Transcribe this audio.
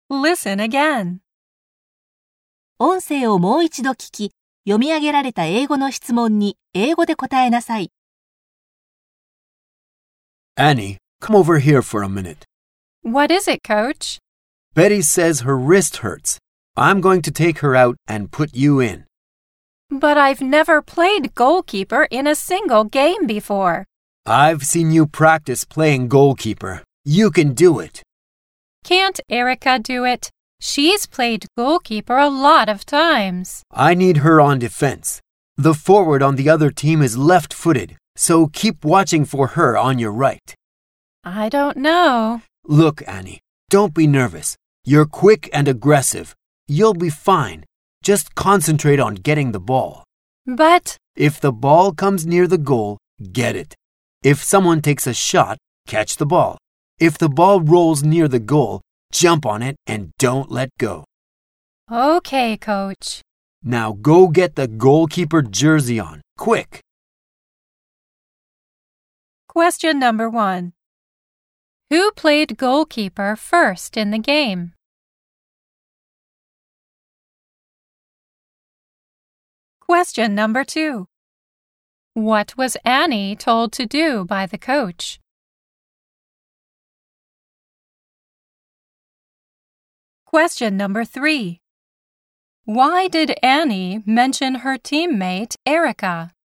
Listen again. 音声をもう一度聞き、読み上げられた英語の質問に英語で答えなさい。 Annie, come over here for a minute. What is it, Coach? Betty says her wrist hurts. I'm going to take her out and put you in. But I've never played goalkeeper in a single game before. I've seen you practice playing goalkeeper. You can do it. Can't Erica do it? She's played goalkeeper a lot of times. I need her on defense. The forward on the other team is left-footed, so keep watching for her on your right. I don't know. Look, Annie, don't be nervous. You're quick and aggressive. You'll be fine. Just concentrate on getting the ball. But If the ball comes near the goal, get it. If someone takes a shot, catch the ball. If the ball rolls near the goal, jump on it and don't let go. okay, Coach. Now go get the goalkeeper jersey on, quick. Question number 1. Who played goalkeeper first in the game? Question number 2. What was Annie told to do by the coach? Question number 3. Why did Annie mention her teammate Erica?